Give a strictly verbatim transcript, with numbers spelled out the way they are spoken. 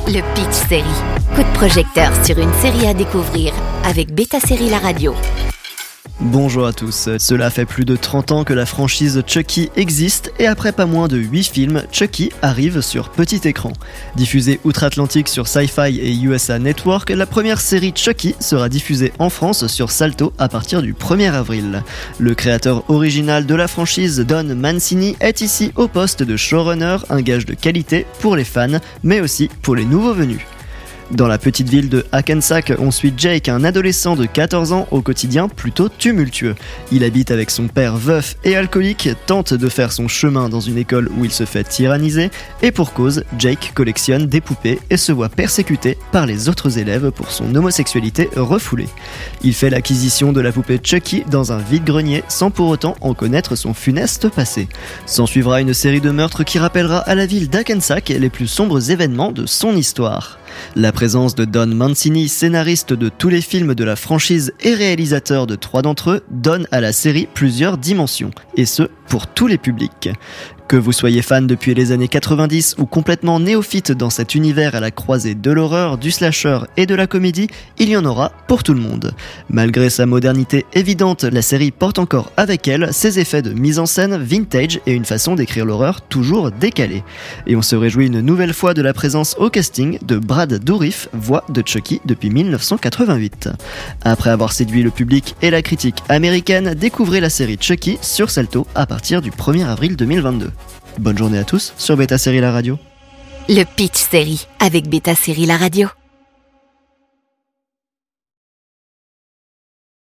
Le Pitch Série. Coup de projecteur sur une série à découvrir avec Beta Série La Radio. Bonjour à tous, cela fait plus de trente ans que la franchise Chucky existe et après pas moins de huit films, Chucky arrive sur petit écran. Diffusée outre-Atlantique sur Sci-Fi et U S A Network, la première série Chucky sera diffusée en France sur Salto à partir du premier avril. Le créateur original de la franchise, Don Mancini, est ici au poste de showrunner, un gage de qualité pour les fans, mais aussi pour les nouveaux venus. Dans la petite ville de Hackensack, on suit Jake, un adolescent de quatorze ans au quotidien plutôt tumultueux. Il habite avec son père veuf et alcoolique, tente de faire son chemin dans une école où il se fait tyranniser, et pour cause, Jake collectionne des poupées et se voit persécuté par les autres élèves pour son homosexualité refoulée. Il fait l'acquisition de la poupée Chucky dans un vide-grenier sans pour autant en connaître son funeste passé. S'ensuivra une série de meurtres qui rappellera à la ville d'Hackensack les plus sombres événements de son histoire. La présence de Don Mancini, scénariste de tous les films de la franchise et réalisateur de trois d'entre eux, donne à la série plusieurs dimensions, et ce, pour tous les publics. Que vous soyez fan depuis les années quatre-vingt-dix ou complètement néophyte dans cet univers à la croisée de l'horreur, du slasher et de la comédie, il y en aura pour tout le monde. Malgré sa modernité évidente, la série porte encore avec elle ses effets de mise en scène vintage et une façon d'écrire l'horreur toujours décalée. Et on se réjouit une nouvelle fois de la présence au casting de Brad Dourif, voix de Chucky depuis dix-neuf cent quatre-vingt-huit. Après avoir séduit le public et la critique américaine, découvrez la série Chucky sur Salto à partir du premier avril deux mille vingt-deux. Bonne journée à tous sur Beta Série La Radio. Le Pitch Série avec Beta Série La Radio.